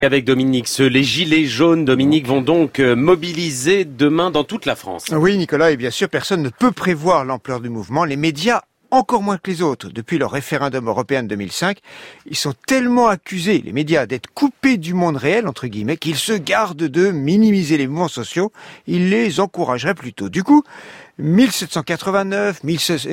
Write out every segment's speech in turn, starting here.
Avec Dominique, les gilets jaunes, Dominique, vont donc mobiliser demain dans toute la France. Oui, Nicolas, et bien sûr, personne ne peut prévoir l'ampleur du mouvement. Les médias, encore moins que les autres. Depuis leur référendum européen de 2005, ils sont tellement accusés, les médias, d'être coupés du monde réel, entre guillemets, qu'ils se gardent de minimiser les mouvements sociaux. Ils les encourageraient plutôt. Du coup, 1789,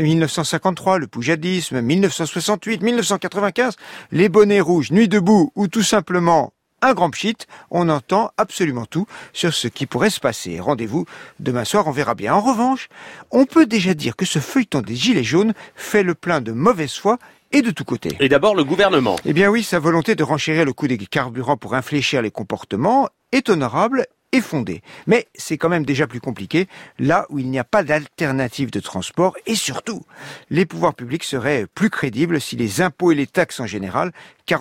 1953, le poujadisme, 1968, 1995, les bonnets rouges, nuit debout, ou tout simplement un grand pchit, on entend absolument tout sur ce qui pourrait se passer. Rendez-vous demain soir, on verra bien. En revanche, on peut déjà dire que ce feuilleton des Gilets jaunes fait le plein de mauvaise foi et de tous côtés. Et d'abord le gouvernement. Eh bien oui, sa volonté de renchérir le coût des carburants pour infléchir les comportements est honorable et fondée. Mais c'est quand même déjà plus compliqué là où il n'y a pas d'alternative de transport et surtout, les pouvoirs publics seraient plus crédibles si les impôts et les taxes en général,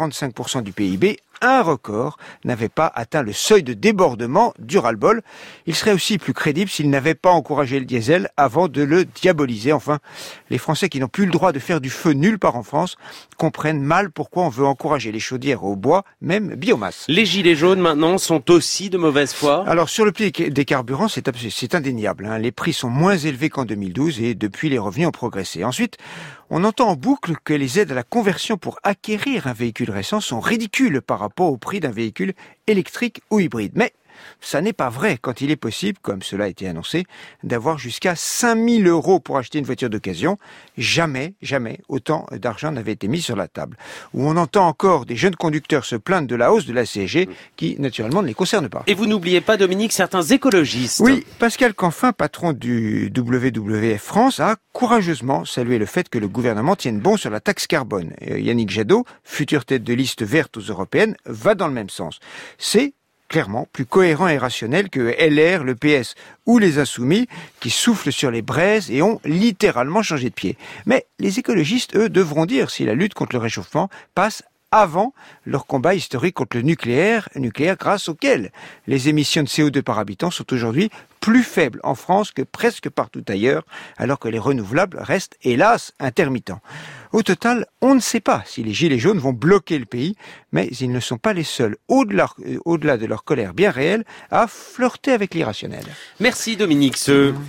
45% du PIB, un record, n'avait pas atteint le seuil de débordement du ras-le-bol. Il serait aussi plus crédible s'il n'avait pas encouragé le diesel avant de le diaboliser. Enfin, les Français qui n'ont plus le droit de faire du feu nulle part en France comprennent mal pourquoi on veut encourager les chaudières au bois, même biomasse. Les gilets jaunes maintenant sont aussi de mauvaise foi. Alors sur le prix des carburants, c'est indéniable. Les prix sont moins élevés qu'en 2012 et depuis les revenus ont progressé. Ensuite, on entend en boucle que les aides à la conversion pour acquérir un véhicule récent sont ridicules par rapport au prix d'un véhicule électrique ou hybride. Mais ça n'est pas vrai quand il est possible, comme cela a été annoncé, d'avoir jusqu'à 5 000 € pour acheter une voiture d'occasion. Jamais autant d'argent n'avait été mis sur la table. Où on entend encore des jeunes conducteurs se plaindre de la hausse de la CSG qui, naturellement, ne les concerne pas. Et vous n'oubliez pas, Dominique, certains écologistes. Oui, Pascal Canfin, patron du WWF France, a courageusement salué le fait que le gouvernement tienne bon sur la taxe carbone. Yannick Jadot, future tête de liste verte aux européennes, va dans le même sens. C'est clairement plus cohérent et rationnel que LR, le PS ou les Insoumis qui soufflent sur les braises et ont littéralement changé de pied. Mais les écologistes, eux, devront dire si la lutte contre le réchauffement passe avant leur combat historique contre le nucléaire grâce auquel les émissions de CO2 par habitant sont aujourd'hui plus faibles en France que presque partout ailleurs, alors que les renouvelables restent, hélas, intermittents. Au total, on ne sait pas si les Gilets jaunes vont bloquer le pays, mais ils ne sont pas les seuls, au-delà de leur colère bien réelle, à flirter avec l'irrationnel. Merci Dominique.